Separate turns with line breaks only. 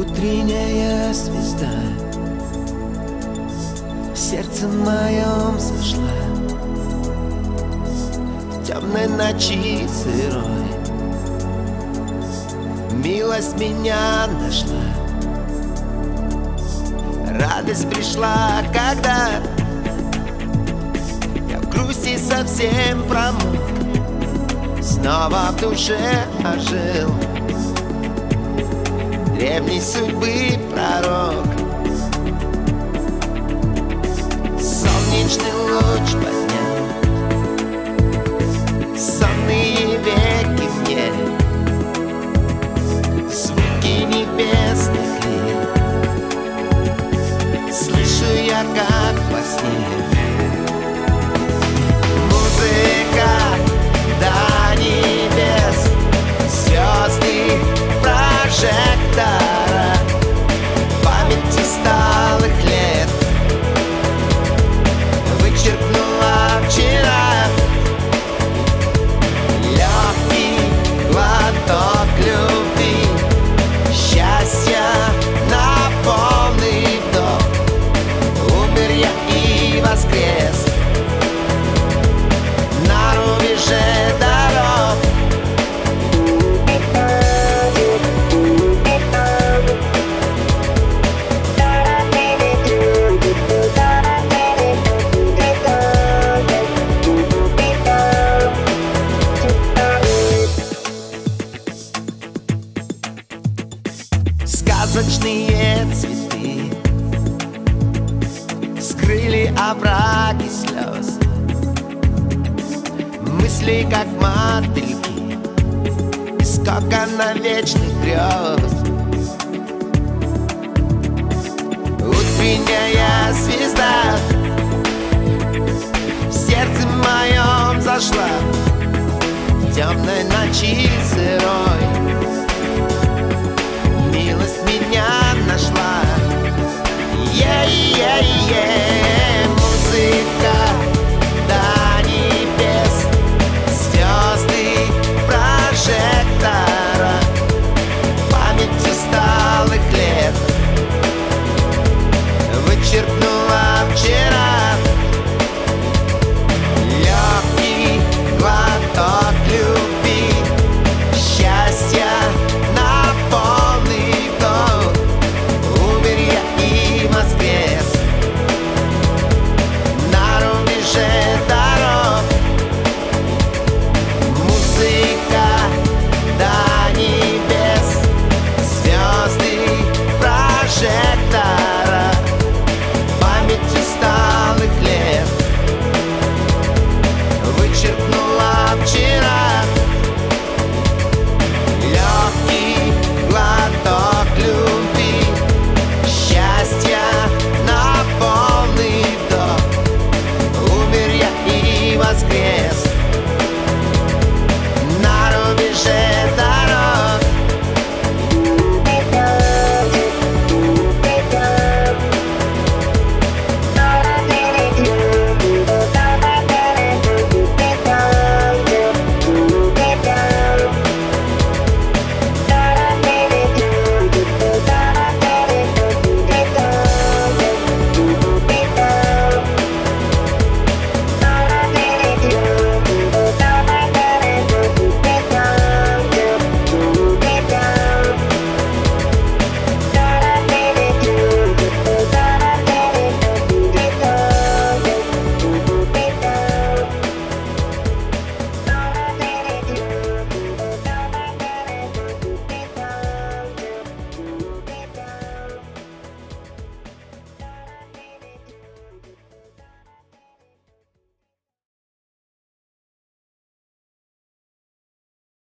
Утренняя звезда в сердце моем зашла, в темной ночи сырой милость меня нашла. Радость пришла, когда я в грусти совсем промок, снова в душе ожил древней судьбы пророк. Солнечный луч поднял сонные веки мне, звуки небесных лет слышу я, как во сне. Музыка до небес, звезды прожектора, память усталых лет вычеркнула вчера. Легкий глоток любви, счастья на полный вдох. Умер я и воскрес на рубеже дорог. Сказочные цветы скрыли овраги слез, мысли как мотыльки из кокона вечных грез. Утренняя звезда в сердце моем зашла, в темной ночи сырой